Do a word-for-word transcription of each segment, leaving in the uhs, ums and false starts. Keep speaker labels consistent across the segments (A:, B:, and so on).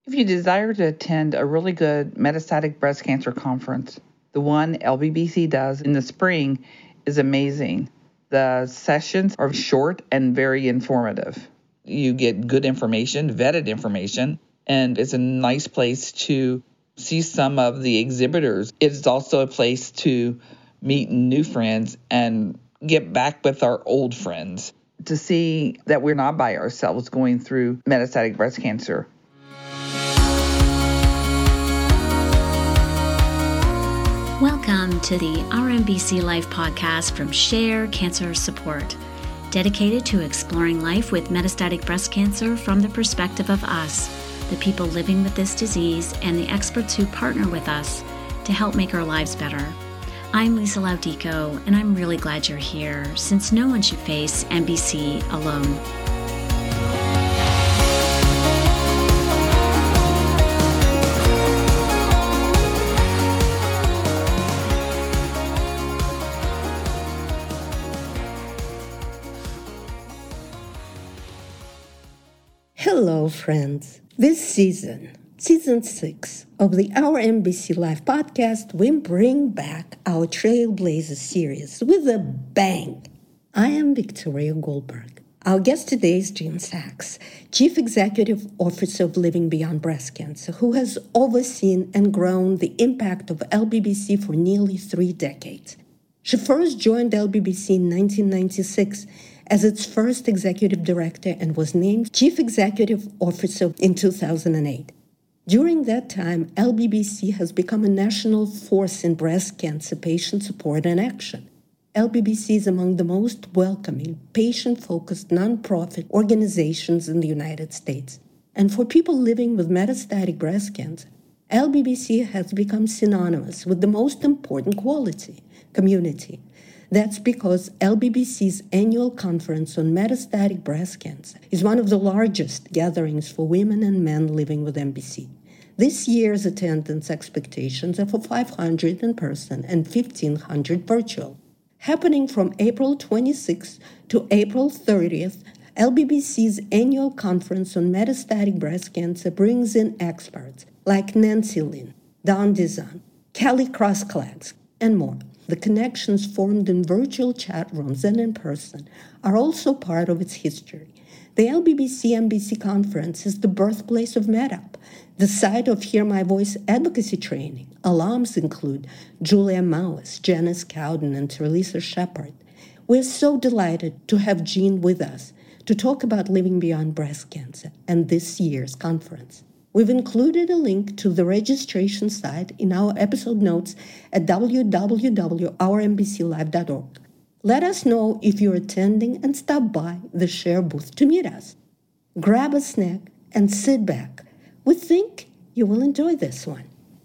A: If you desire to attend a really good metastatic breast cancer conference, the one L B B C does in the spring is amazing. The sessions are short and very informative. You get good information, vetted information, and it's a nice place to see some of the exhibitors. It's also a place to meet new friends and get back with our old friends to see that we're not by ourselves going through metastatic breast cancer.
B: Welcome to the R M B C Life podcast from Share Cancer Support, dedicated to exploring life with metastatic breast cancer from the perspective of us, the people living with this disease, and the experts who partner with us to help make our lives better. I'm Lisa Laudico, and I'm really glad you're here, since no one should face M B C alone.
C: Hello, friends. This season, season six of the Our M B C Life podcast, we bring back our Trailblazer series with a bang. I am Victoria Goldberg. Our guest today is Jean Sachs, Chief Executive Officer of Living Beyond Breast Cancer, who has overseen and grown the impact of L B B C for nearly three decades. She first joined L B B C in nineteen ninety-six as its first executive director and was named Chief Executive Officer in two thousand eight. During that time, L B B C has become a national force in breast cancer patient support and action. L B B C is among the most welcoming, patient-focused nonprofit organizations in the United States. And for people living with metastatic breast cancer, L B B C has become synonymous with the most important quality, community. That's because L B B C's annual conference on metastatic breast cancer is one of the largest gatherings for women and men living with M B C. This year's attendance expectations are for five hundred in person and fifteen hundred virtual. Happening from April twenty-sixth to April thirtieth, L B B C's annual conference on metastatic breast cancer brings in experts like Nancy Lin, Don Dizon, Kelly Crossclags, and more. The connections formed in virtual chat rooms and in person are also part of its history. The L B B C M B C conference is the birthplace of MedUp, the site of Hear My Voice advocacy training. Alums include Julia Maues, Janice Cowden, and Teresa Shepard. We're so delighted to have Jean with us to talk about living beyond breast cancer and this year's conference. We've included a link to the registration site in our episode notes at w w w dot our m b c live dot org. Let us know if you're attending and stop by the Share booth to meet us. Grab a snack and sit back. We think you will enjoy this one.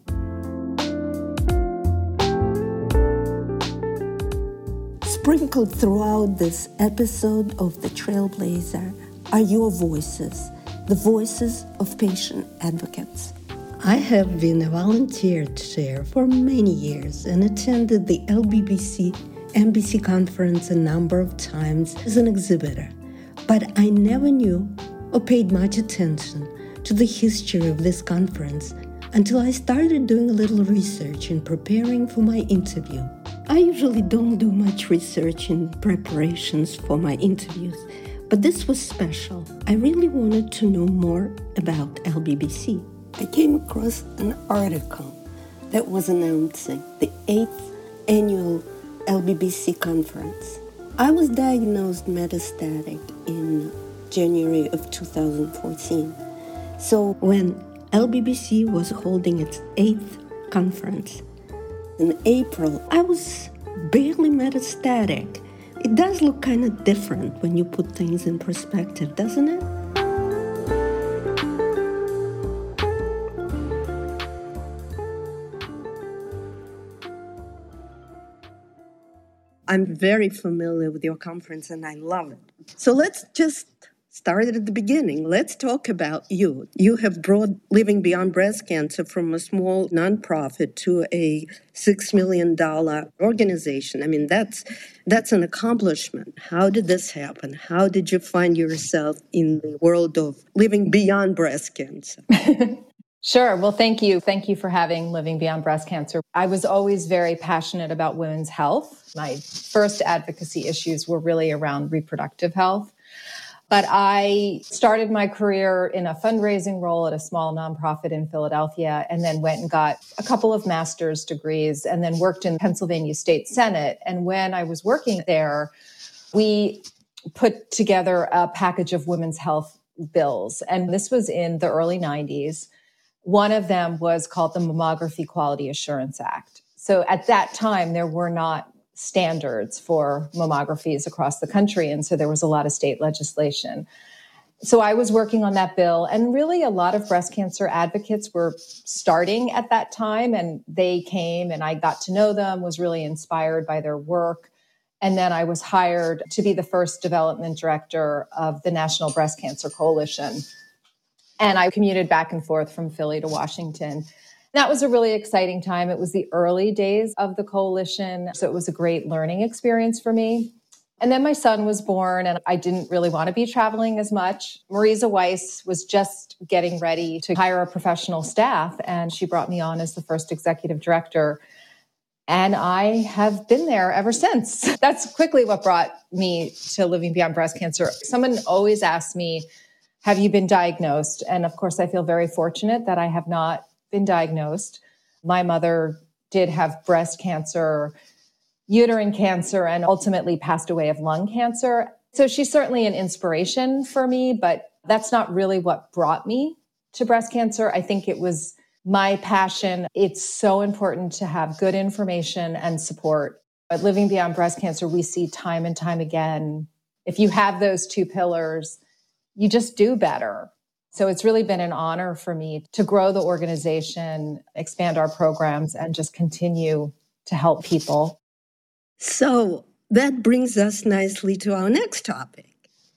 C: Sprinkled throughout this episode of The Trailblazer are your voices, the voices of patient advocates. I have been a volunteer chair for many years and attended the L B B C M B C conference a number of times as an exhibitor, but I never knew or paid much attention to the history of this conference until I started doing a little research in preparing for my interview. I usually don't do much research in preparations for my interviews, but this was special. I really wanted to know more about L B B C. I came across an article that was announcing the eighth annual L B B C conference. I was diagnosed metastatic in January of two thousand fourteen. So when L B B C was holding its eighth conference in April, I was barely metastatic. It does look kind of different when you put things in perspective, doesn't it? I'm very familiar with your conference and I love it. So let's just started at the beginning. Let's talk about you. You have brought Living Beyond Breast Cancer from a small nonprofit to a six million dollars organization. I mean, that's that's an accomplishment. How did this happen? How did you find yourself in the world of living beyond breast cancer?
D: Sure. Well, thank you. Thank you for having Living Beyond Breast Cancer. I was always very passionate about women's health. My first advocacy issues were really around reproductive health. But I started my career in a fundraising role at a small nonprofit in Philadelphia, and then went and got a couple of master's degrees, and then worked in Pennsylvania State Senate. And when I was working there, we put together a package of women's health bills. And this was in the early nineties. One of them was called the Mammography Quality Assurance Act. So at that time, there were not standards for mammographies across the country. And so there was a lot of state legislation. So I was working on that bill, and really a lot of breast cancer advocates were starting at that time, and they came and I got to know them, was really inspired by their work. And then I was hired to be the first development director of the National Breast Cancer Coalition. And I commuted back and forth from Philly to Washington. That was a really exciting time. It was the early days of the coalition, so it was a great learning experience for me. And then my son was born, and I didn't really want to be traveling as much. Marisa Weiss was just getting ready to hire a professional staff, and she brought me on as the first executive director. And I have been there ever since. That's quickly what brought me to Living Beyond Breast Cancer. Someone always asks me, have you been diagnosed? And of course, I feel very fortunate that I have not been diagnosed. My mother did have breast cancer, uterine cancer, and ultimately passed away of lung cancer. So she's certainly an inspiration for me, but that's not really what brought me to breast cancer. I think it was my passion. It's so important to have good information and support. At Living Beyond Breast Cancer, we see time and time again, if you have those two pillars, you just do better. So it's really been an honor for me to grow the organization, expand our programs, and just continue to help people.
C: So that brings us nicely to our next topic.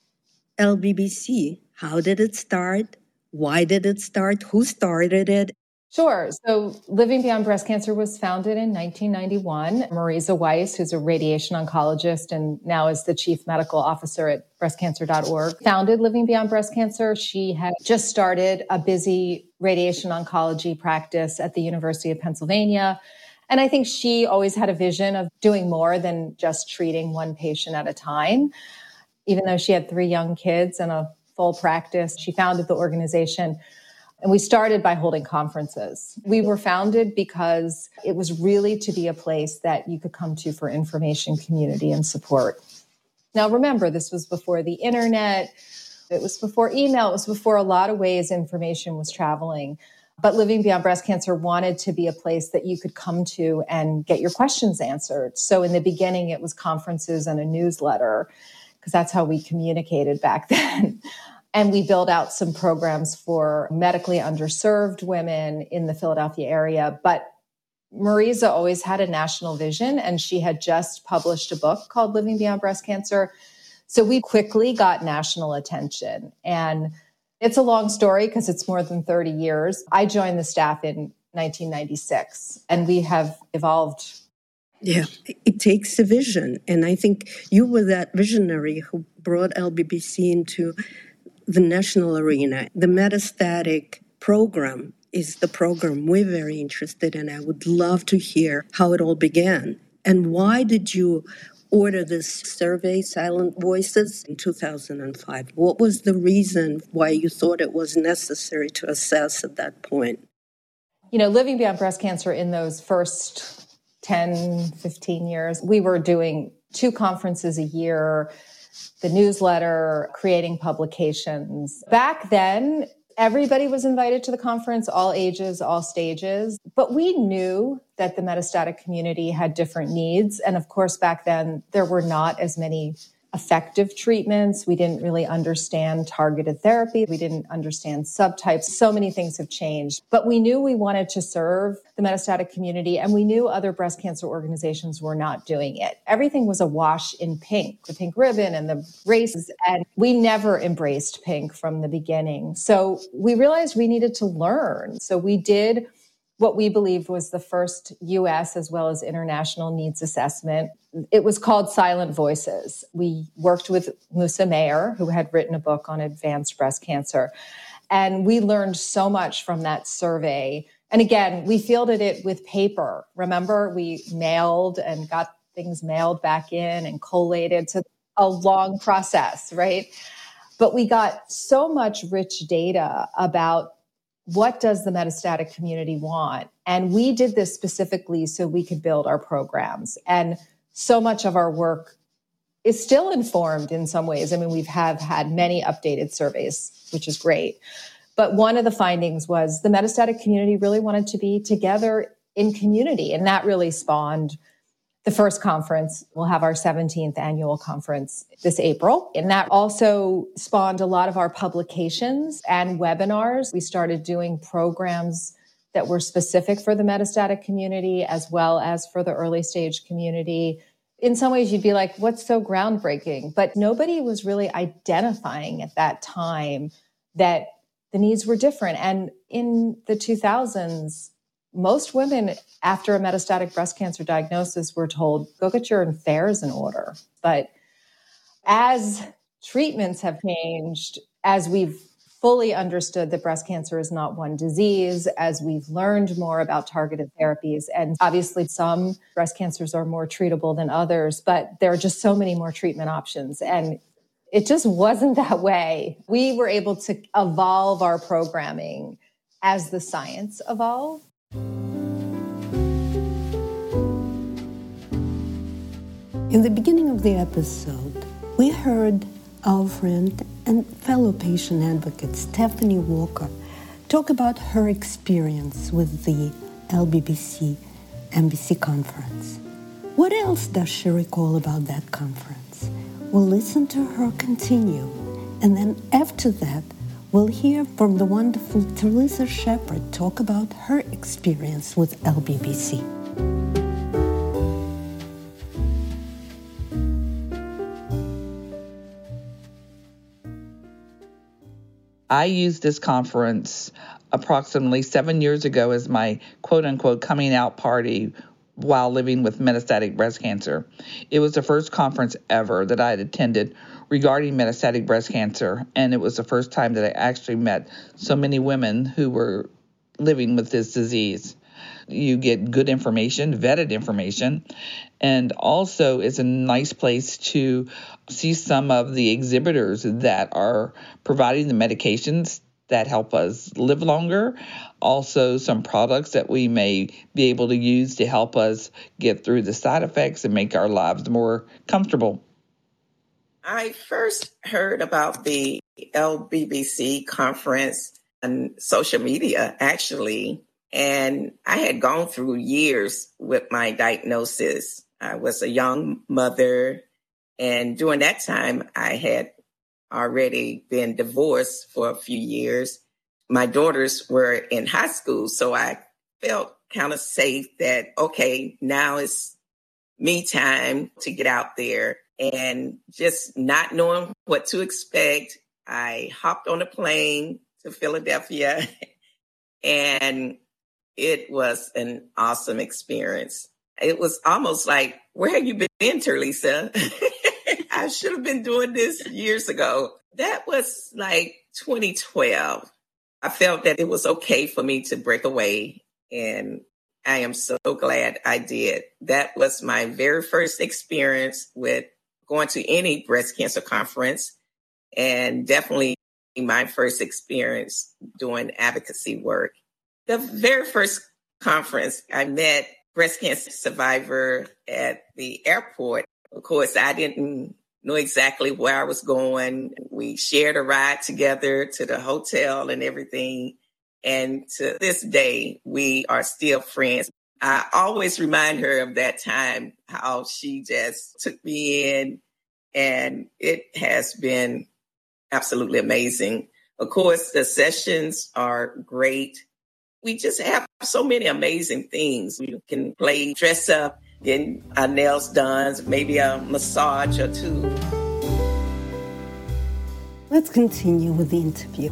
C: L B B C, how did it start? Why did it start? Who started it?
D: Sure. So Living Beyond Breast Cancer was founded in nineteen ninety-one. Marisa Weiss, who's a radiation oncologist and now is the chief medical officer at breast cancer dot org, founded Living Beyond Breast Cancer. She had just started a busy radiation oncology practice at the University of Pennsylvania. And I think she always had a vision of doing more than just treating one patient at a time. Even though she had three young kids and a full practice, she founded the organization. And we started by holding conferences. We were founded because it was really to be a place that you could come to for information, community, and support. Now, remember, this was before the internet. It was before email. It was before a lot of ways information was traveling. But Living Beyond Breast Cancer wanted to be a place that you could come to and get your questions answered. So in the beginning, it was conferences and a newsletter, because that's how we communicated back then. And we built out some programs for medically underserved women in the Philadelphia area. But Marisa always had a national vision, and she had just published a book called Living Beyond Breast Cancer. So we quickly got national attention. And it's a long story because it's more than thirty years. I joined the staff in nineteen ninety-six, and we have evolved.
C: Yeah, it takes a vision. And I think you were that visionary who brought L B B C into the national arena. The metastatic program is the program we're very interested in. I would love to hear how it all began. And why did you order this survey, Silent Voices, in two thousand five? What was the reason why you thought it was necessary to assess at that point?
D: You know, Living Beyond Breast Cancer in those first ten, fifteen years, we were doing two conferences a year, the newsletter, creating publications. Back then, everybody was invited to the conference, all ages, all stages. But we knew that the metastatic community had different needs. And of course, back then, there were not as many effective treatments. We didn't really understand targeted therapy. We didn't understand subtypes. So many things have changed. But we knew we wanted to serve the metastatic community, and we knew other breast cancer organizations were not doing it. Everything was awash in pink, the pink ribbon and the races, and we never embraced pink from the beginning. So we realized we needed to learn. So we did what we believed was the first U S as well as international needs assessment. It was called Silent Voices. We worked with Musa Mayer, who had written a book on advanced breast cancer. And we learned so much from that survey. And again, we fielded it with paper. Remember, we mailed and got things mailed back in and collated. So a long process, right? But we got so much rich data about what does the metastatic community want? And we did this specifically so we could build our programs. And so much of our work is still informed in some ways. I mean, we've have had many updated surveys, which is great. But one of the findings was the metastatic community really wanted to be together in community. And that really spawned the first conference. We'll have our seventeenth annual conference this April. And that also spawned a lot of our publications and webinars. We started doing programs that were specific for the metastatic community as well as for the early stage community. In some ways, you'd be like, what's so groundbreaking? But nobody was really identifying at that time that the needs were different. And in the two thousands, most women after a metastatic breast cancer diagnosis were told, go get your affairs in order. But as treatments have changed, as we've fully understood that breast cancer is not one disease, as we've learned more about targeted therapies, and obviously some breast cancers are more treatable than others, but there are just so many more treatment options. And it just wasn't that way. We were able to evolve our programming as the science evolved.
C: In the beginning of the episode, we heard our friend and fellow patient advocate Stephanie Walker talk about her experience with the L B B C M B C conference. What else does she recall about that conference? We'll listen to her continue, and then after that, we'll hear from the wonderful Teresa Shepard talk about her experience with L B B C.
A: I used this conference approximately seven years ago as my quote-unquote coming out party while living with metastatic breast cancer. It was the first conference ever that I had attended regarding metastatic breast cancer, and it was the first time that I actually met so many women who were living with this disease. You get good information, vetted information, and also it's a nice place to see some of the exhibitors that are providing the medications that help us live longer. Also, some products that we may be able to use to help us get through the side effects and make our lives more comfortable.
E: I first heard about the L B B C conference on social media, actually, and I had gone through years with my diagnosis. I was a young mother, and during that time, I had already been divorced for a few years. My daughters were in high school, so I felt kind of safe that, okay, now it's me time to get out there. And just not knowing what to expect, I hopped on a plane to Philadelphia, and it was an awesome experience. It was almost like, where have you been, Teresa? I should have been doing this years ago. That was like twenty twelve. I felt that it was okay for me to break away, and I am so glad I did. That was my very first experience with going to any breast cancer conference, and definitely my first experience doing advocacy work. The very first conference, I met breast cancer survivor at the airport. Of course, I didn't know exactly where I was going. We shared a ride together to the hotel and everything. And to this day, we are still friends. I always remind her of that time, how she just took me in and it has been absolutely amazing. Of course, the sessions are great. We just have so many amazing things. We can play dress up, get our nails done, maybe a massage or two.
C: Let's continue with the interview.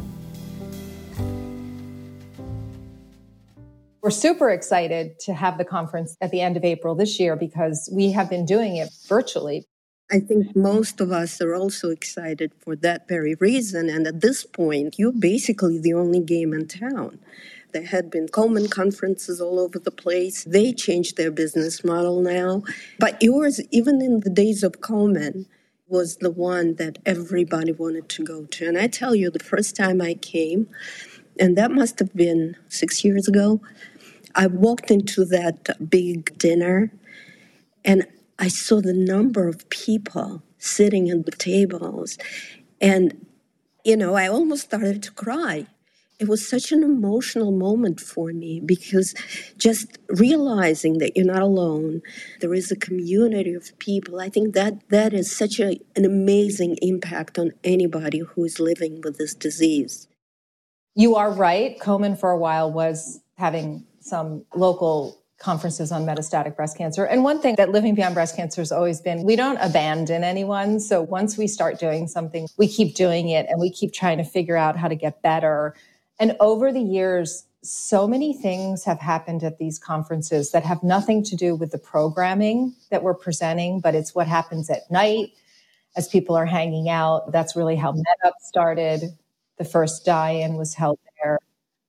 D: We're super excited to have the conference at the end of April this year because we have been doing it virtually.
C: I think most of us are also excited for that very reason. And at this point, you're basically the only game in town. There had been Komen conferences all over the place. They changed their business model now. But yours, even in the days of Komen, was the one that everybody wanted to go to. And I tell you, the first time I came, and that must have been six years ago, I walked into that big dinner, and I saw the number of people sitting at the tables. And, you know, I almost started to cry. It was such an emotional moment for me because just realizing that you're not alone, there is a community of people, I think that that is such a, an amazing impact on anybody who is living with this disease.
D: You are right. Komen for a while was having some local conferences on metastatic breast cancer. And one thing that Living Beyond Breast Cancer has always been, we don't abandon anyone. So once we start doing something, we keep doing it and we keep trying to figure out how to get better. And over the years, so many things have happened at these conferences that have nothing to do with the programming that we're presenting, but it's what happens at night as people are hanging out. That's really how MedUp started. The first die-in was held there.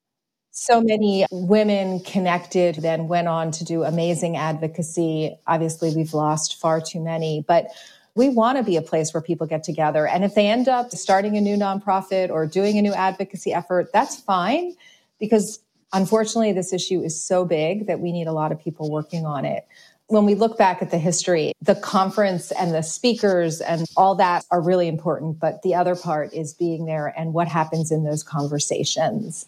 D: So many women connected, then went on to do amazing advocacy. Obviously, we've lost far too many, but we want to be a place where people get together. And if they end up starting a new nonprofit or doing a new advocacy effort, that's fine, because unfortunately, this issue is so big that we need a lot of people working on it. When we look back at the history, the conference and the speakers and all that are really important, but the other part is being there and what happens in those conversations.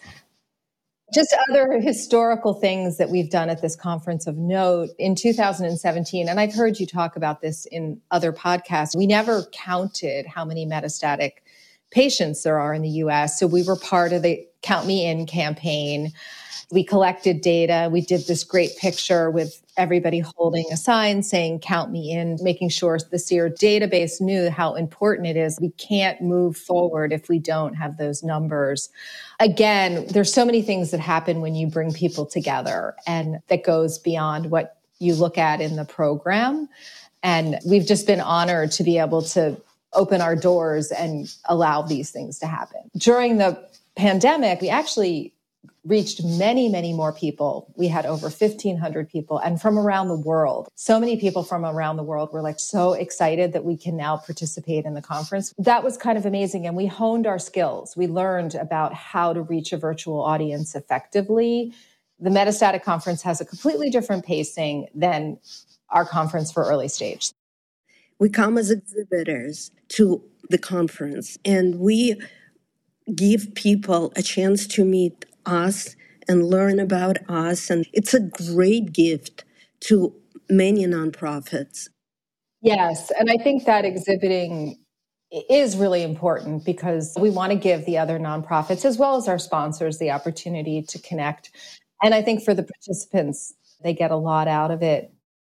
D: Just other historical things that we've done at this conference of note in two thousand seventeen, and I've heard you talk about this in other podcasts, we never counted how many metastatic patients there are in the U S. So we were part of the Count Me In campaign. We collected data. We did this great picture with everybody holding a sign saying, count me in, making sure the SEER database knew how important it is. We can't move forward if we don't have those numbers. Again, there's so many things that happen when you bring people together, and that goes beyond what you look at in the program. And we've just been honored to be able to open our doors and allow these things to happen. During the pandemic, we actually reached many, many more people. We had over fifteen hundred people, and from around the world. So many people from around the world were like so excited that we can now participate in the conference. That was kind of amazing. And we honed our skills. We learned about how to reach a virtual audience effectively. The Metastatic Conference has a completely different pacing than our conference for early stage.
C: We come as exhibitors to the conference, and we give people a chance to meet us and learn about us. And it's a great gift to many nonprofits.
D: Yes. And I think that exhibiting is really important because we want to give the other nonprofits as well as our sponsors the opportunity to connect. And I think for the participants, they get a lot out of it.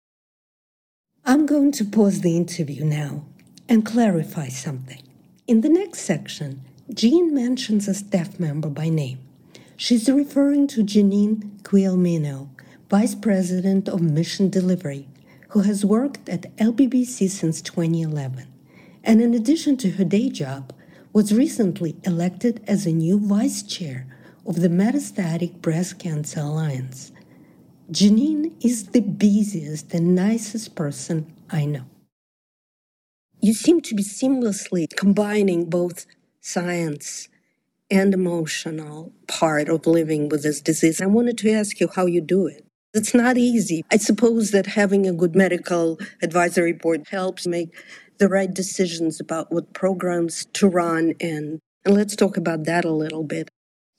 C: I'm going to pause the interview now and clarify something. In the next section, Jean mentions a staff member by name. She's referring to Janine Quielmino, Vice President of Mission Delivery, who has worked at L B B C since twenty eleven, and in addition to her day job, was recently elected as a new Vice Chair of the Metastatic Breast Cancer Alliance. Janine is the busiest and nicest person I know. You seem to be seamlessly combining both science and emotional part of living with this disease. I wanted to ask you how you do it. It's not easy. I suppose that having a good medical advisory board helps make the right decisions about what programs to run, and, and let's talk about that a little bit.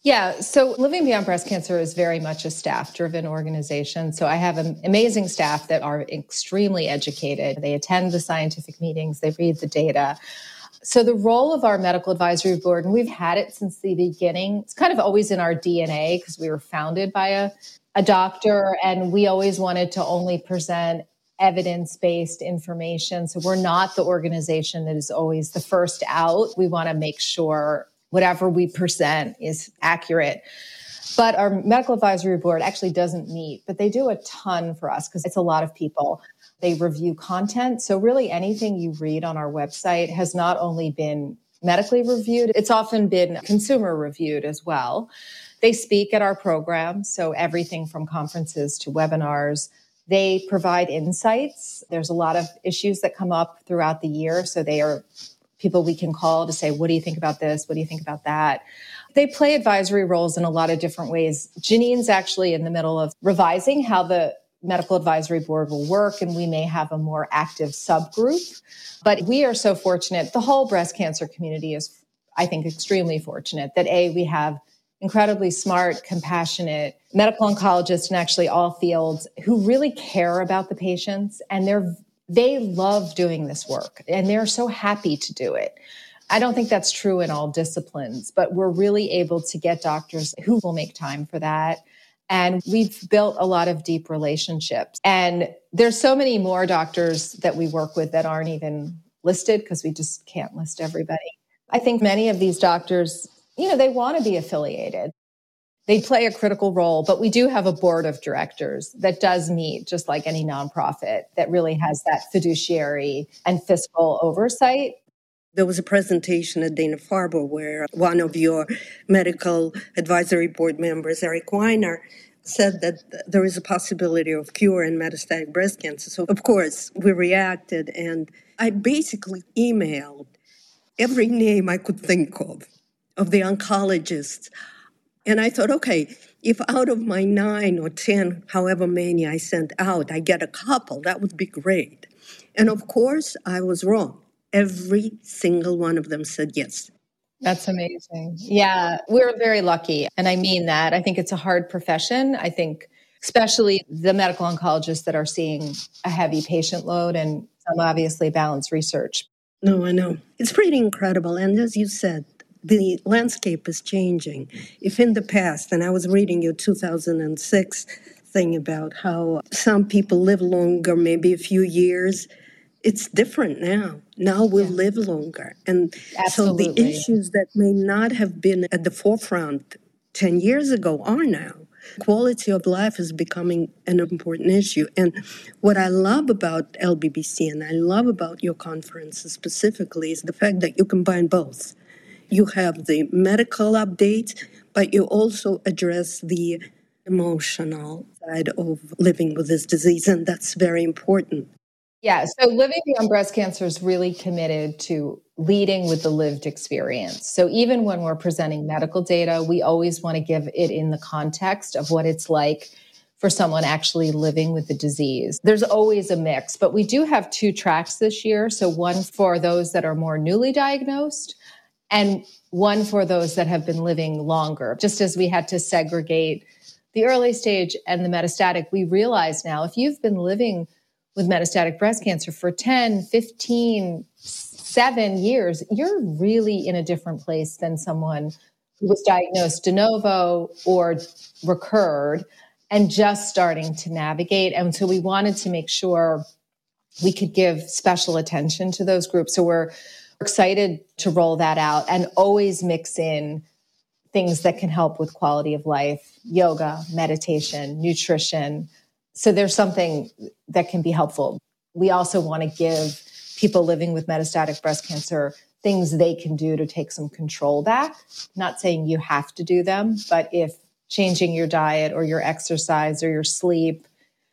D: Yeah, so Living Beyond Breast Cancer is very much a staff-driven organization. So I have an amazing staff that are extremely educated. They attend the scientific meetings, they read the data. So the role of our medical advisory board, and we've had it since the beginning, it's kind of always in our D N A because we were founded by a, a doctor, and we always wanted to only present evidence-based information. So we're not the organization that is always the first out. We want to make sure whatever we present is accurate. But our medical advisory board actually doesn't meet, but they do a ton for us because it's a lot of people. They review content. So really anything you read on our website has not only been medically reviewed, it's often been consumer reviewed as well. They speak at our programs, so everything from conferences to webinars. They provide insights. There's a lot of issues that come up throughout the year, so they are people we can call to say, what do you think about this? What do you think about that? They play advisory roles in a lot of different ways. Janine's actually in the middle of revising how the medical advisory board will work, and we may have a more active subgroup. But we are so fortunate. The whole breast cancer community is, I think, extremely fortunate that A, we have incredibly smart, compassionate medical oncologists in actually all fields who really care about the patients, and they're They love doing this work, and they're so happy to do it. I don't think that's true in all disciplines, but we're really able to get doctors who will make time for that. And we've built a lot of deep relationships. And there's so many more doctors that we work with that aren't even listed because we just can't list everybody. I think many of these doctors, you know, they want to be affiliated. They play a critical role, but we do have a board of directors that does meet just like any nonprofit that really has that fiduciary and fiscal oversight.
C: There was a presentation at Dana-Farber where one of your medical advisory board members, Eric Weiner, said that there is a possibility of cure in metastatic breast cancer. So, of course, we reacted, and I basically emailed every name I could think of, of the oncologists. And I thought, okay, if out of my nine or ten, however many I sent out, I get a couple, that would be great. And of course, I was wrong. Every single one of them said yes.
D: That's amazing. Yeah, we're very lucky. And I mean that. I think it's a hard profession. I think especially the medical oncologists that are seeing a heavy patient load and some obviously balanced research.
C: No, I know. It's pretty incredible. And as you said, the landscape is changing. If in the past, and I was reading your two thousand six thing about how some people live longer, maybe a few years, it's different now. Now we'll yeah. live longer. And
D: Absolutely.
C: So the issues that may not have been at the forefront ten years ago are now. Quality of life is becoming an important issue. And what I love about L B B C and I love about your conferences specifically is the fact that you combine both. You have the medical updates, but you also address the emotional side of living with this disease, and that's very important.
D: Yeah, so Living Beyond Breast Cancer is really committed to leading with the lived experience. So even when we're presenting medical data, we always want to give it in the context of what it's like for someone actually living with the disease. There's always a mix, but we do have two tracks this year. So one for those that are more newly diagnosed, and one for those that have been living longer. Just as we had to segregate the early stage and the metastatic, we realize now if you've been living with metastatic breast cancer for ten, fifteen, seven years, you're really in a different place than someone who was diagnosed de novo or recurred and just starting to navigate. And so we wanted to make sure we could give special attention to those groups. So we're excited to roll that out and always mix in things that can help with quality of life, yoga, meditation, nutrition. So there's something that can be helpful. We also want to give people living with metastatic breast cancer things they can do to take some control back. Not saying you have to do them, but if changing your diet or your exercise or your sleep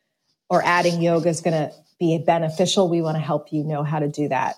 D: or adding yoga is going to be beneficial, we want to help you know how to do that.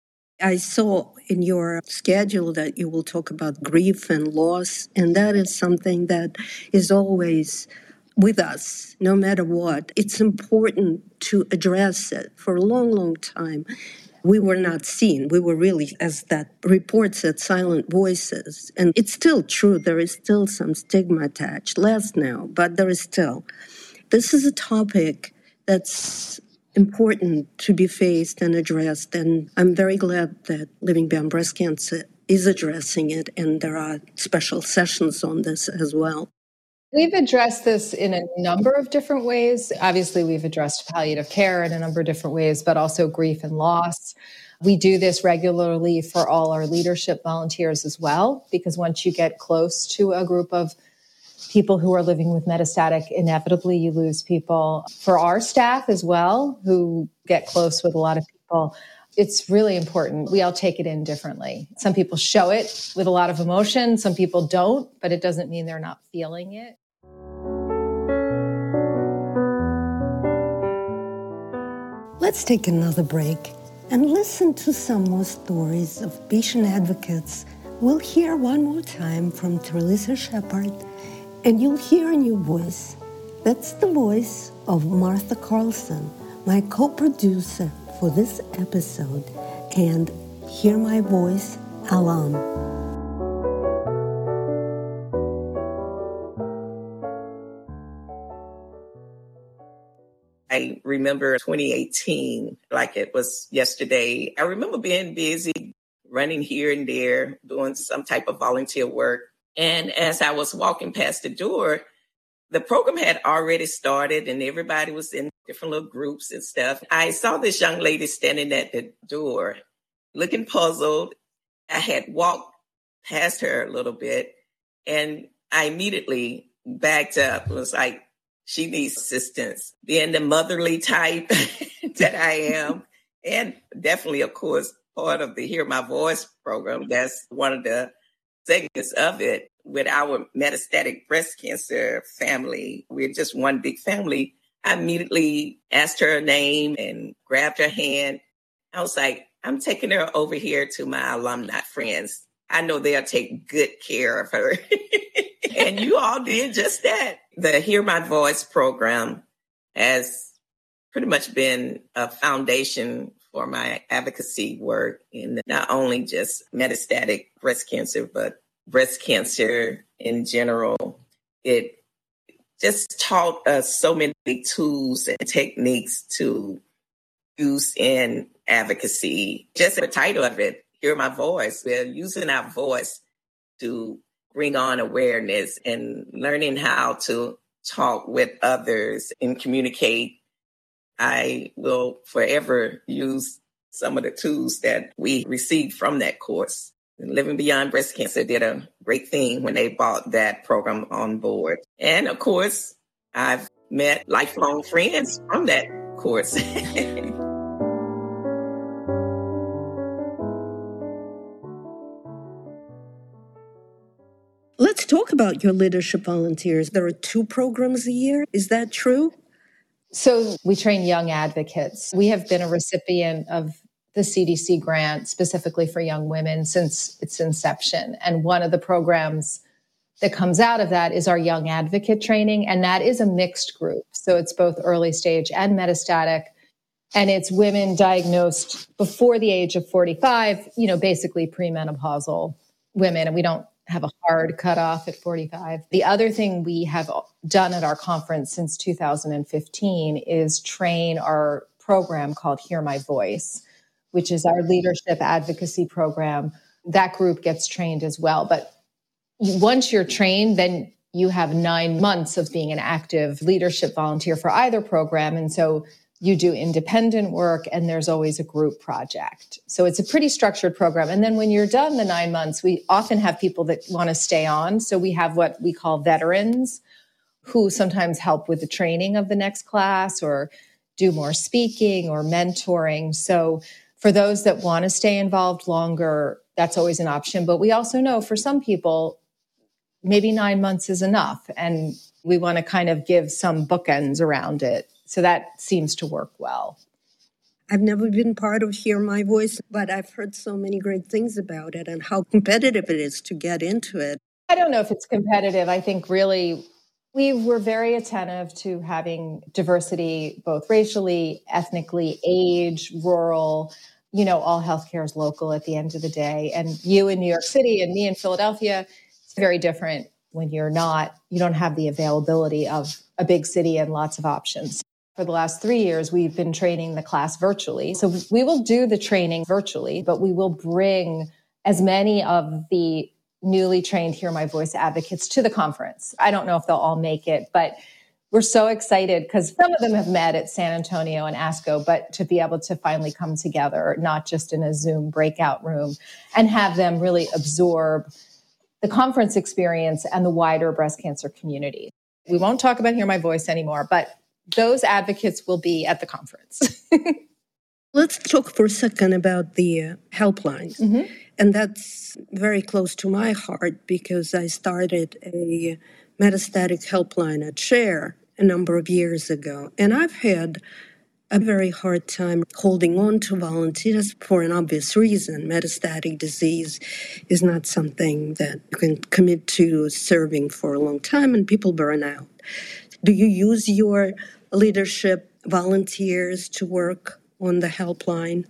C: I saw in your schedule that you will talk about grief and loss, and that is something that is always with us, no matter what. It's important to address it for a long, long time. we were not seen. We were really, as that report said, silent voices. And it's still true. There is still some stigma attached, less now, but there is still. This is a topic that's important to be faced and addressed. And I'm very glad that Living Beyond Breast Cancer is addressing it. And there are special sessions on this as well.
D: We've addressed this in a number of different ways. Obviously, we've addressed palliative care in a number of different ways, but also grief and loss. We do this regularly for all our leadership volunteers as well, because once you get close to a group of people who are living with metastatic, inevitably you lose people. For our staff as well, who get close with a lot of people, it's really important. We all take it in differently. Some people show it with a lot of emotion. Some people don't, but it doesn't mean they're not feeling it.
C: Let's take another break and listen to some more stories of patient advocates. We'll hear one more time from Teresa Shepard, and you'll hear a new voice. That's the voice of Martha Carlson, my co-producer for this episode, and Hear My Voice alum.
E: I remember twenty eighteen like it was yesterday. I remember being busy, running here and there, doing some type of volunteer work. And as I was walking past the door, the program had already started and everybody was in different little groups and stuff. I saw this young lady standing at the door, looking puzzled. I had walked past her a little bit and I immediately backed up. It was like, she needs assistance. Being the motherly type that I am, and definitely, of course, part of the Hear My Voice program. That's one of the segments of it. With our metastatic breast cancer family, we're just one big family. I immediately asked her name and grabbed her hand. I was like, I'm taking her over here to my alumni friends. I know they'll take good care of her. And you all did just that. The Hear My Voice program has pretty much been a foundation for my advocacy work in not only just metastatic breast cancer, but breast cancer in general. It just taught us so many tools and techniques to use in advocacy. Just the title of it, Hear My Voice. We're using our voice to bring on awareness and learning how to talk with others and communicate. I will forever use some of the tools that we received from that course. Living Beyond Breast Cancer did a great thing when they brought that program on board. And of course, I've met lifelong friends from that course.
C: Let's talk about your leadership volunteers. There are two programs a year. Is that true?
D: So we train young advocates. We have been a recipient of the C D C grant specifically for young women since its inception. And one of the programs that comes out of that is our young advocate training. And that is a mixed group. So it's both early stage and metastatic. And it's women diagnosed before the age of forty-five, you know, basically premenopausal women. And we don't have a hard cutoff at forty-five. The other thing we have done at our conference since two thousand fifteen is train our program called Hear My Voice, which is our leadership advocacy program. That group gets trained as well. But once you're trained, then you have nine months of being an active leadership volunteer for either program. And so you do independent work and there's always a group project. So it's a pretty structured program. And then when you're done the nine months, we often have people that want to stay on. So we have what we call veterans who sometimes help with the training of the next class or do more speaking or mentoring. So for those that want to stay involved longer, that's always an option. But we also know for some people, maybe nine months is enough. And we want to kind of give some bookends around it. So that seems to work well.
C: I've never been part of Hear My Voice, but I've heard so many great things about it and how competitive it is to get into it.
D: I don't know if it's competitive. I think really we were very attentive to having diversity, both racially, ethnically, age, rural, you know, all healthcare is local at the end of the day. And you in New York City and me in Philadelphia, it's very different when you're not, you don't have the availability of a big city and lots of options. For the last three years, we've been training the class virtually. So we will do the training virtually, but we will bring as many of the newly trained Hear My Voice advocates to the conference. I don't know if they'll all make it, but we're so excited because some of them have met at San Antonio and ASCO, but to be able to finally come together, not just in a Zoom breakout room, and have them really absorb the conference experience and the wider breast cancer community. We won't talk about Hear My Voice anymore, but those advocates will be at the conference.
C: Let's talk for a second about the uh, helpline. Mm-hmm. And that's very close to my heart because I started a metastatic helpline at Share a number of years ago. And I've had a very hard time holding on to volunteers for an obvious reason. Metastatic disease is not something that you can commit to serving for a long time, and people burn out. Do you use your leadership volunteers to work on the helpline?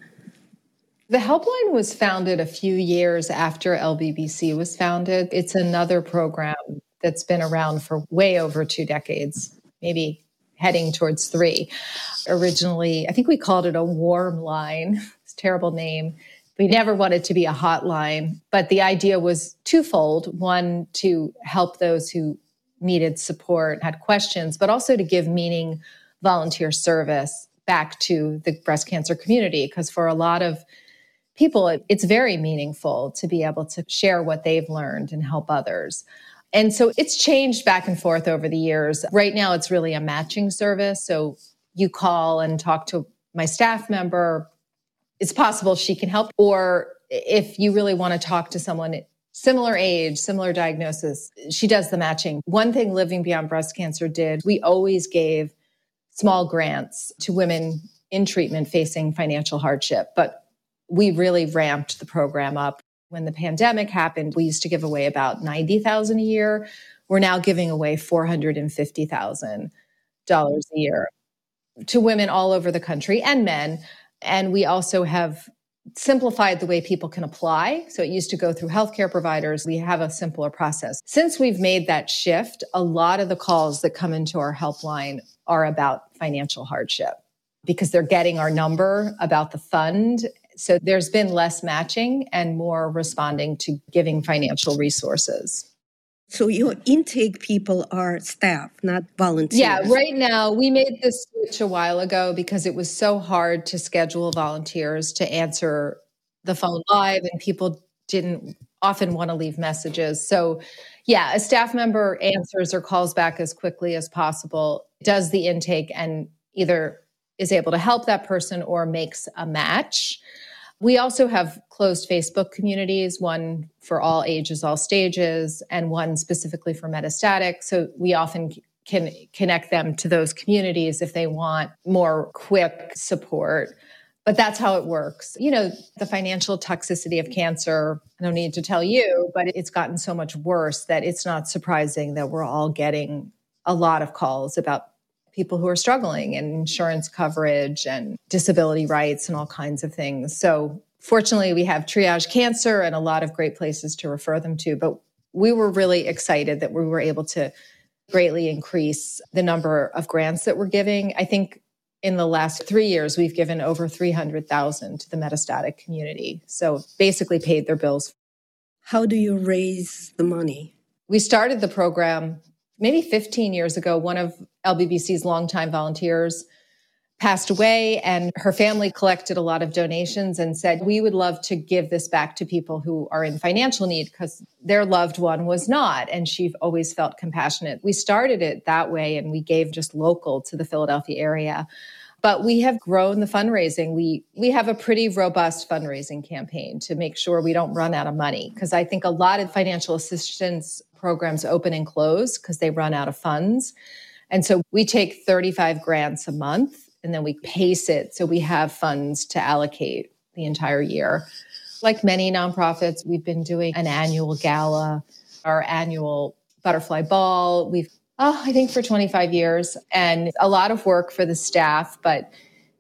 D: The helpline was founded a few years after L B B C was founded. It's another program that's been around for way over two decades, maybe heading towards three. Originally, I think we called it a warm line. It's a terrible name. We never wanted to be a hotline, but the idea was twofold. One, to help those who needed support, had questions, but also to give meaning volunteer service back to the breast cancer community. Because for a lot of people, it, it's very meaningful to be able to share what they've learned and help others. And so it's changed back and forth over the years. Right now, it's really a matching service. So you call and talk to my staff member. It's possible she can help. Or if you really want to talk to someone similar age, similar diagnosis, she does the matching. One thing Living Beyond Breast Cancer did, we always gave small grants to women in treatment facing financial hardship. But we really ramped the program up. When the pandemic happened, we used to give away about ninety thousand dollars a year. We're now giving away four hundred fifty thousand dollars a year to women all over the country and men. And we also have simplified the way people can apply. So it used to go through healthcare providers. We have a simpler process. Since we've made that shift, a lot of the calls that come into our helpline are about financial hardship because they're getting our number about the fund. So there's been less matching and more responding to giving financial resources.
C: So your intake people are staff, not volunteers.
D: Yeah, right now we made this switch a while ago because it was so hard to schedule volunteers to answer the phone live, and people didn't often want to leave messages. So yeah, a staff member answers or calls back as quickly as possible, does the intake, and either is able to help that person or makes a match. We also have closed Facebook communities, one for all ages, all stages, and one specifically for metastatic. So we often can connect them to those communities if they want more quick support. But that's how it works. You know, the financial toxicity of cancer, I don't need to tell you, but it's gotten so much worse that it's not surprising that we're all getting a lot of calls about people who are struggling and insurance coverage and disability rights and all kinds of things. So fortunately, we have Triage Cancer and a lot of great places to refer them to. But we were really excited that we were able to greatly increase the number of grants that we're giving. I think in the last three years, we've given over three hundred thousand to the metastatic community. So basically paid their bills.
C: How do you raise the money?
D: We started the program maybe fifteen years ago. One of L B B C's longtime volunteers passed away, and her family collected a lot of donations and said, we would love to give this back to people who are in financial need because their loved one was not. And she always felt compassionate. We started it that way, and we gave just local to the Philadelphia area. But we have grown the fundraising. We we have a pretty robust fundraising campaign to make sure we don't run out of money, because I think a lot of financial assistance programs open and close because they run out of funds. And so we take thirty-five grants a month, and then we pace it so we have funds to allocate the entire year. Like many nonprofits, we've been doing an annual gala, our annual butterfly ball. We've, oh, I think for twenty-five years, and a lot of work for the staff, but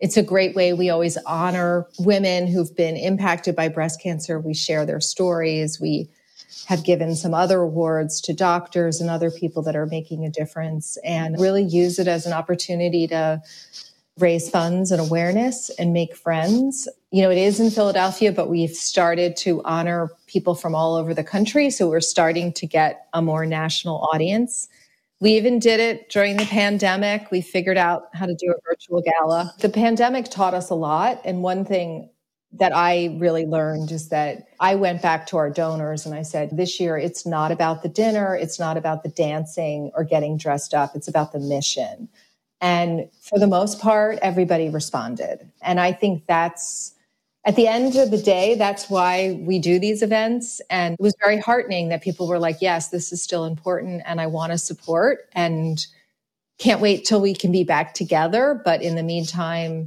D: It's a great way. We always honor women who've been impacted by breast cancer. We share their stories. We have given some other awards to doctors and other people that are making a difference, and really use it as an opportunity to raise funds and awareness and make friends. You know, it is in Philadelphia, but we've started to honor people from all over the country. So we're starting to get a more national audience. We even did it during the pandemic. We figured out how to do a virtual gala. The pandemic taught us a lot. And one thing that I really learned is that I went back to our donors and I said, this year, it's not about the dinner. It's not about the dancing or getting dressed up. It's about the mission. And for the most part, everybody responded. And I think that's, at the end of the day, that's why we do these events. And it was very heartening that people were like, yes, this is still important and I want to support and can't wait till we can be back together. But in the meantime,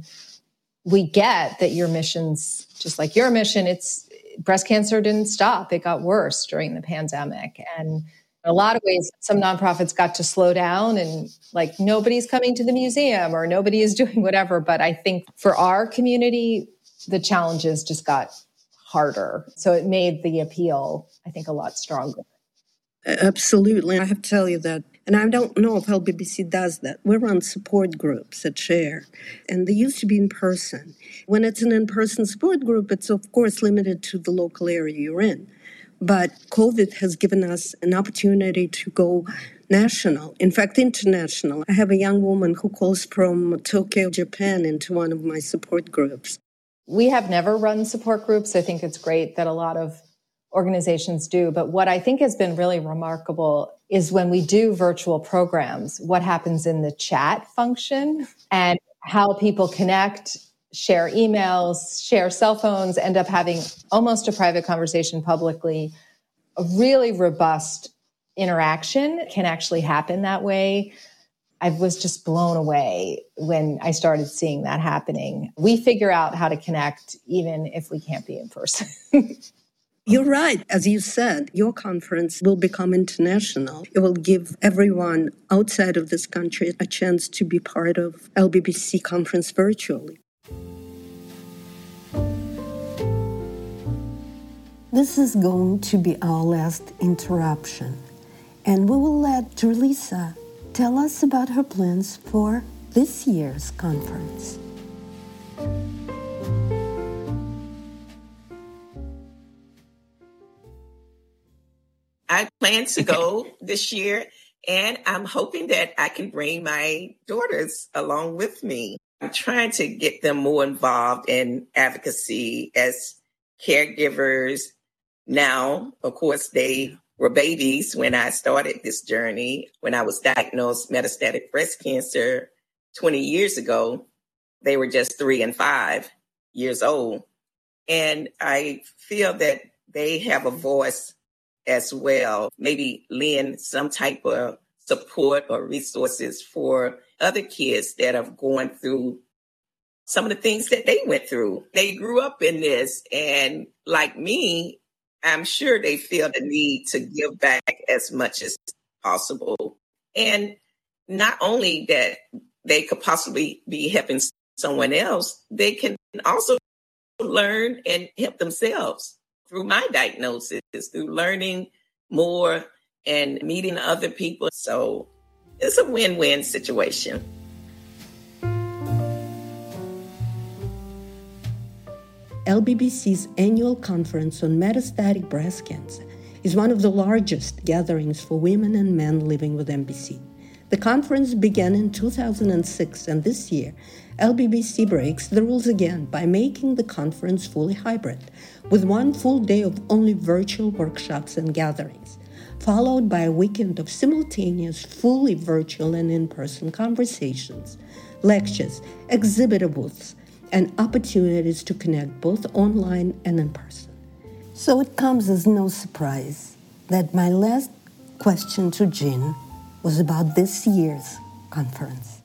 D: we get that your mission's just like your mission. It's breast cancer didn't stop. It got worse during the pandemic. And in a lot of ways, some nonprofits got to slow down and like nobody's coming to the museum or nobody is doing whatever. But I think for our community, the challenges just got harder. So it made the appeal, I think, a lot stronger.
C: Absolutely. I have to tell you that. And I don't know if L B B C does that. We run support groups at SHARE, and they used to be in person. When it's an in-person support group, it's of course limited to the local area you're in. But COVID has given us an opportunity to go national, in fact, international. I have a young woman who calls from Tokyo, Japan, into one of my support groups.
D: We have never run support groups. I think it's great that a lot of organizations do. But what I think has been really remarkable is when we do virtual programs, what happens in the chat function and how people connect, share emails, share cell phones, end up having almost a private conversation publicly. A really robust interaction can actually happen that way. I was just blown away when I started seeing that happening. We figure out how to connect even if we can't be in person.
C: You're right. As you said, your conference will become international. It will give everyone outside of this country a chance to be part of L B B C conference virtually. This is going to be our last interruption, and we will let Julissa tell us about her plans for this year's conference.
E: I plan to go this year, and I'm hoping that I can bring my daughters along with me. I'm trying to get them more involved in advocacy as caregivers. Now, of course, they were babies when I started this journey. When I was diagnosed metastatic breast cancer twenty years ago, they were just three and five years old. And I feel that they have a voice as well, maybe lend some type of support or resources for other kids that are going through some of the things that they went through. They grew up in this, and like me, I'm sure they feel the need to give back as much as possible. And not only that they could possibly be helping someone else, they can also learn and help themselves through my diagnosis, through learning more and meeting other people. So it's a win-win situation.
C: L B B C's annual conference on metastatic breast cancer is one of the largest gatherings for women and men living with M B C. The conference began in two thousand six, and this year, L B B C breaks the rules again by making the conference fully hybrid, with one full day of only virtual workshops and gatherings, followed by a weekend of simultaneous, fully virtual and in-person conversations, lectures, exhibitor booths, and opportunities to connect both online and in person. So it comes as no surprise that my last question to Jean was about this year's conference.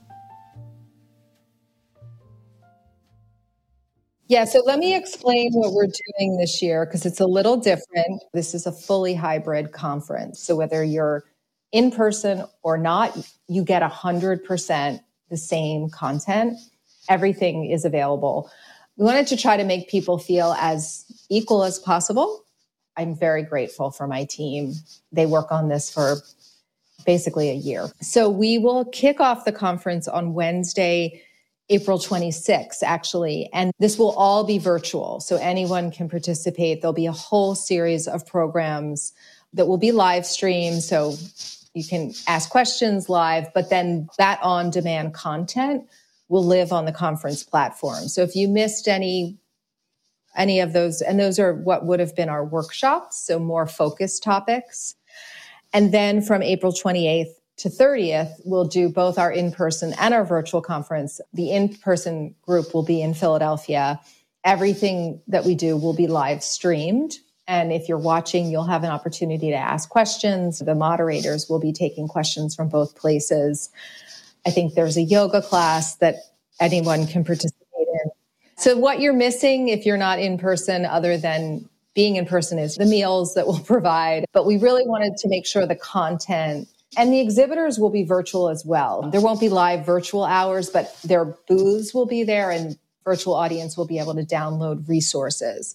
D: Yeah, so let me explain what we're doing this year because it's a little different. This is a fully hybrid conference. So whether you're in person or not, you get one hundred percent the same content. Everything is available. We wanted to try to make people feel as equal as possible. I'm very grateful for my team. They work on this for basically a year. So we will kick off the conference on Wednesday, April twenty-sixth, actually. And this will all be virtual. So anyone can participate. There'll be a whole series of programs that will be live streamed. So you can ask questions live, but then that on-demand content will live on the conference platform. So if you missed any any of those, and those are what would have been our workshops, so more focused topics. And then from April twenty-eighth to thirtieth, we'll do both our in-person and our virtual conference. The in-person group will be in Philadelphia. Everything that we do will be live streamed. And if you're watching, you'll have an opportunity to ask questions. The moderators will be taking questions from both places. I think there's a yoga class that anyone can participate in. So what you're missing if you're not in person, other than being in person, is the meals that we'll provide. But we really wanted to make sure the content and the exhibitors will be virtual as well. There won't be live virtual hours, but their booths will be there and virtual audience will be able to download resources.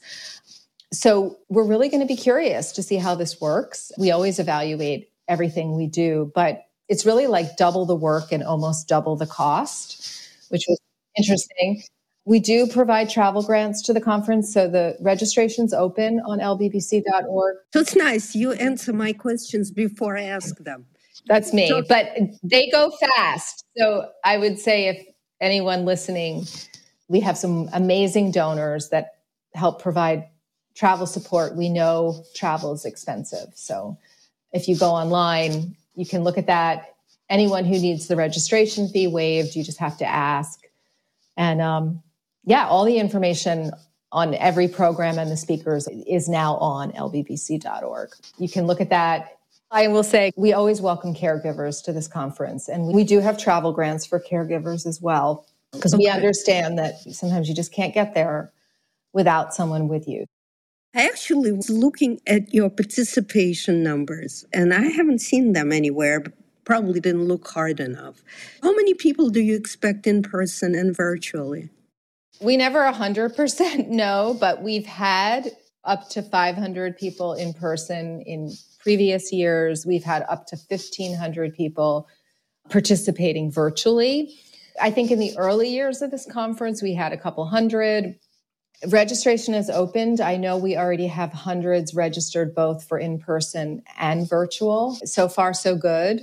D: So we're really going to be curious to see how this works. We always evaluate everything we do, but it's really like double the work and almost double the cost, which was interesting. We do provide travel grants to the conference, so the registration's open on L B B C dot org.
C: So it's nice. You answer my questions before I ask them.
D: That's me,
C: So-
D: but they go fast. So I would say if anyone listening, we have some amazing donors that help provide travel support. We know travel is expensive. So if you go online, you can look at that. Anyone who needs the registration fee waived, you just have to ask. And um, yeah, all the information on every program and the speakers is now on L B B C dot org. You can look at that. I will say we always welcome caregivers to this conference. And we do have travel grants for caregivers as well, because we understand that sometimes you just can't get there without someone with you.
C: I actually was looking at your participation numbers, and I haven't seen them anywhere. Probably didn't look hard enough. How many people do you expect in person and virtually?
D: We never one hundred percent know, but we've had up to five hundred people in person in previous years. We've had up to fifteen hundred people participating virtually. I think in the early years of this conference, we had a couple hundred. Registration is opened. I know we already have hundreds registered both for in-person and virtual. So far, so good.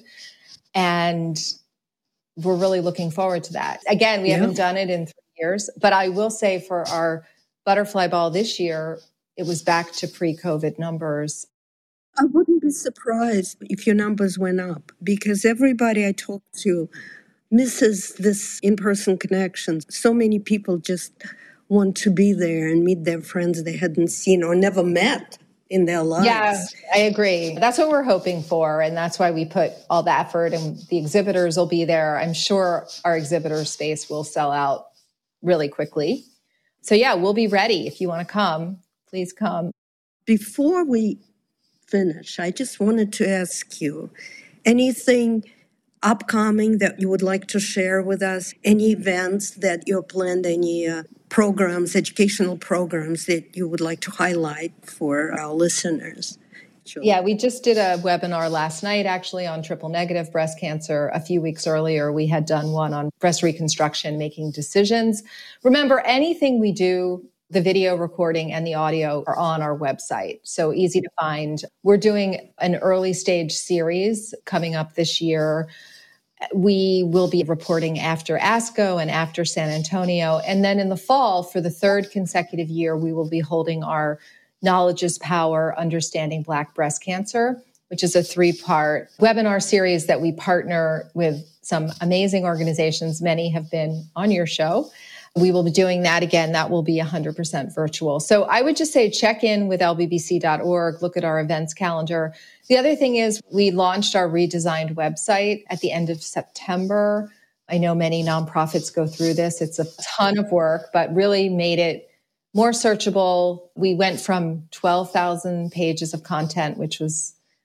D: And we're really looking forward to that. Again, we yeah. haven't done it in three years, but I will say for our butterfly ball this year, it was back to pre-COVID numbers.
C: I wouldn't be surprised if your numbers went up, because everybody I talk to misses this in-person connection. So many people just want to be there and meet their friends they hadn't seen or never met in their lives.
D: Yeah, I agree. That's what we're hoping for. And that's why we put all the effort, and the exhibitors will be there. I'm sure our exhibitor space will sell out really quickly. So yeah, we'll be ready. If you want to come, please come.
C: Before we finish, I just wanted to ask you, anything upcoming that you would like to share with us? Any events that you're planned, any uh, programs, educational programs that you would like to highlight for our listeners? Sure.
D: Yeah, we just did a webinar last night, actually, on triple negative breast cancer. A few weeks earlier, we had done one on breast reconstruction, making decisions. Remember, anything we do, the video recording and the audio are on our website. So easy to find. We're doing an early stage series coming up this year. We will be reporting after ASCO and after San Antonio. And then in the fall, for the third consecutive year, we will be holding our Knowledge is Power, Understanding Black Breast Cancer, which is a three-part webinar series that we partner with some amazing organizations. Many have been on your show. We will be doing that again. That will be one hundred percent virtual. So I would just say check in with L B B C dot org, look at our events calendar. The other thing is we launched our redesigned website at the end of September. I know many nonprofits go through this. It's a ton of work, but really made it more searchable. We went from twelve thousand pages of content, which was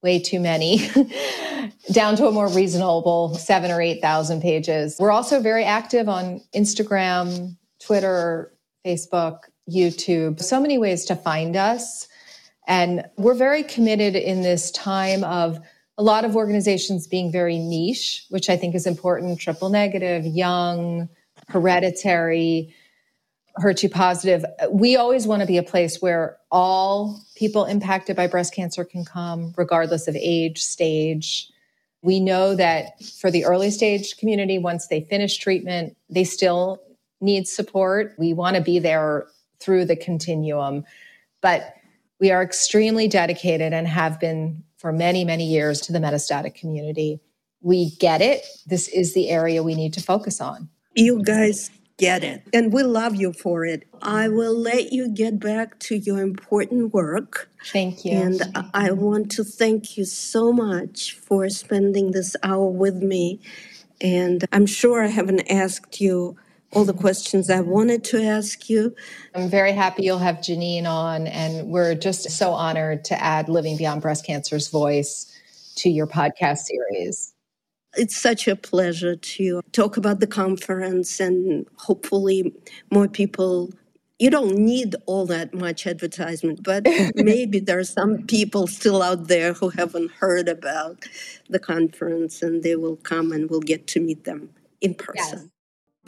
D: way too many, down to a more reasonable seven or eight thousand pages. We're also very active on Instagram, Twitter, Facebook, YouTube, so many ways to find us. And we're very committed in this time of a lot of organizations being very niche, which I think is important, triple negative, young, hereditary, H E R two positive. We always want to be a place where all people impacted by breast cancer can come, regardless of age, stage. We know that for the early stage community, once they finish treatment, they still need support. We want to be there through the continuum. But we are extremely dedicated and have been for many, many years to the metastatic community. We get it. This is the area we need to focus on.
C: You guys get it, and we love you for it. I will let you get back to your important work.
D: Thank you.
C: And I want to thank you so much for spending this hour with me. And I'm sure I haven't asked you all the questions I wanted to ask you.
D: I'm very happy you'll have Janine on, and we're just so honored to add Living Beyond Breast Cancer's voice to your podcast series.
C: It's such a pleasure to talk about the conference, and hopefully more people. You don't need all that much advertisement, but maybe there are some people still out there who haven't heard about the conference, and they will come and we'll get to meet them in person.
D: Yes.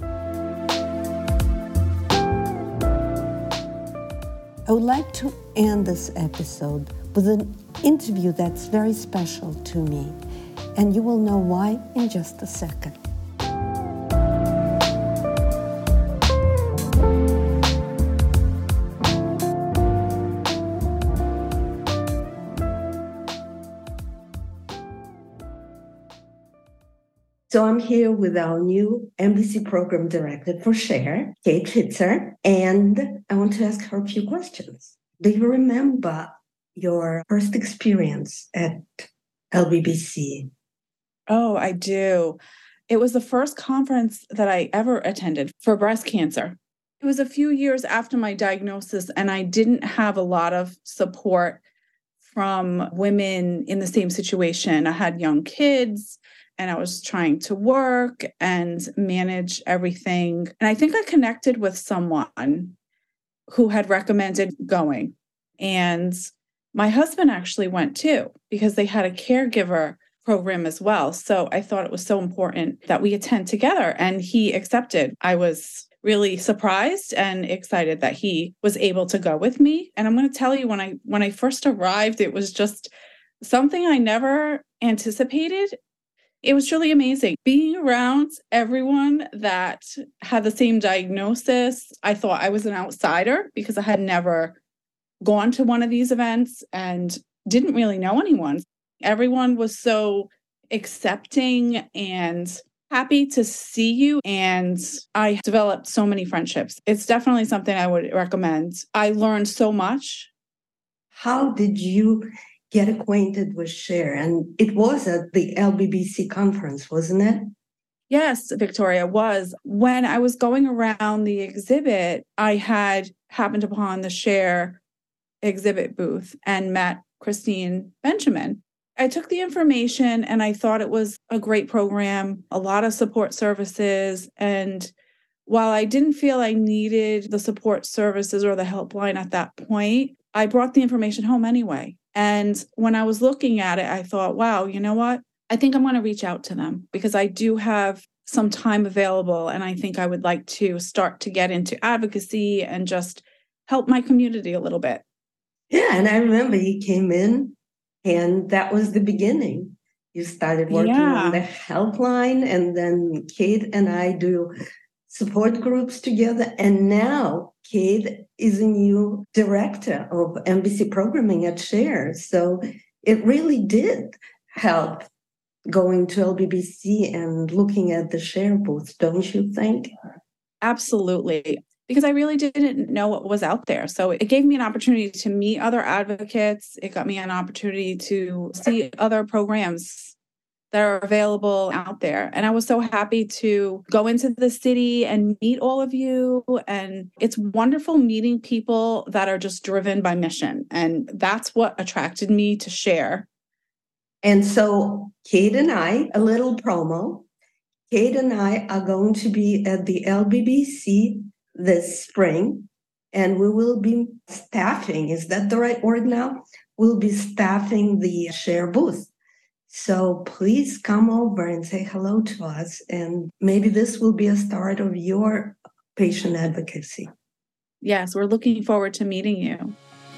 C: I would like to end this episode with an interview that's very special to me, and you will know why in just a second. So I'm here with our new M B C program director for SHARE, Kate Fitzer, and I want to ask her a few questions. Do you remember your first experience at L B B C?
F: Oh, I do. It was the first conference that I ever attended for breast cancer. It was a few years after my diagnosis, and I didn't have a lot of support from women in the same situation. I had young kids, and I was trying to work and manage everything. And I think I connected with someone who had recommended going. And my husband actually went too, because they had a caregiver program as well. So I thought it was so important that we attend together, and he accepted. I was really surprised and excited that he was able to go with me. And I'm going to tell you, when I when I first arrived, it was just something I never anticipated. It was truly amazing. Being around everyone that had the same diagnosis, I thought I was an outsider because I had never gone to one of these events and didn't really know anyone. Everyone was so accepting and happy to see you, and I developed so many friendships. It's definitely something I would recommend. I learned so much.
C: How did you get acquainted with SHARE? And it was at the L B B C conference, wasn't it?
F: Yes, Victoria, was. When I was going around the exhibit, I had happened upon the SHARE exhibit booth and met Christine Benjamin. I took the information and I thought it was a great program, a lot of support services. And while I didn't feel I needed the support services or the helpline at that point, I brought the information home anyway. And when I was looking at it, I thought, wow, you know what? I think I'm going to reach out to them because I do have some time available. And I think I would like to start to get into advocacy and just help my community a little bit.
C: Yeah, and I remember you came in and that was the beginning. You started working
F: Yeah.
C: on the helpline, and then Kate and I do support groups together. And now Kate is a new director of M B C programming at SHARE. So it really did help going to L B B C and looking at the SHARE booth, don't you think?
F: Absolutely. Because I really didn't know what was out there. So it gave me an opportunity to meet other advocates. It got me an opportunity to see other programs that are available out there. And I was so happy to go into the city and meet all of you. And it's wonderful meeting people that are just driven by mission. And that's what attracted me to SHARE.
C: And so Kate and I, a little promo, Kate and I are going to be at the L B B C this spring, and we will be staffing, is that the right word now? We'll be staffing the Share booth. So please come over and say hello to us, and maybe this will be a start of your patient advocacy.
F: Yes, we're looking forward to meeting you.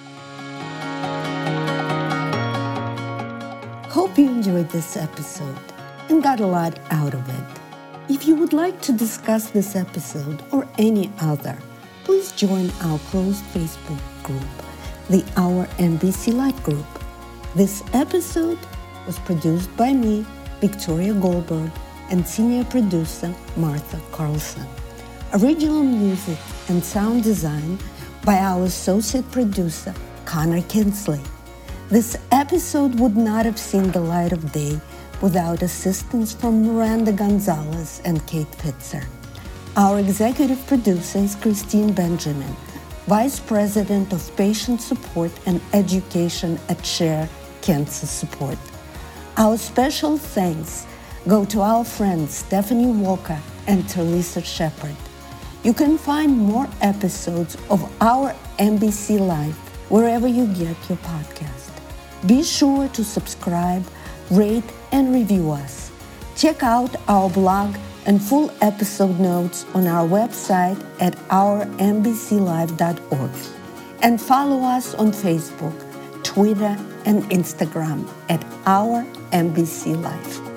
C: Hope you enjoyed this episode and got a lot out of it. If you would like to discuss this episode or any other, please join our closed Facebook group, the Our M B C Life group. This episode was produced by me, Victoria Goldberg, and senior producer Martha Carlson. Original music and sound design by our associate producer, Connor Kinsley. This episode would not have seen the light of day without assistance from Miranda Gonzalez and Kate Pitzer. Our executive producer is Christine Benjamin, Vice President of Patient Support and Education at Share Cancer Support. Our special thanks go to our friends Stephanie Walker and Teresa Shepard. You can find more episodes of our M B C Life wherever you get your podcast. Be sure to subscribe, rate, and review us. Check out our blog and full episode notes on our website at our m b c live dot org. And follow us on Facebook, Twitter, and Instagram at Our M B C Life.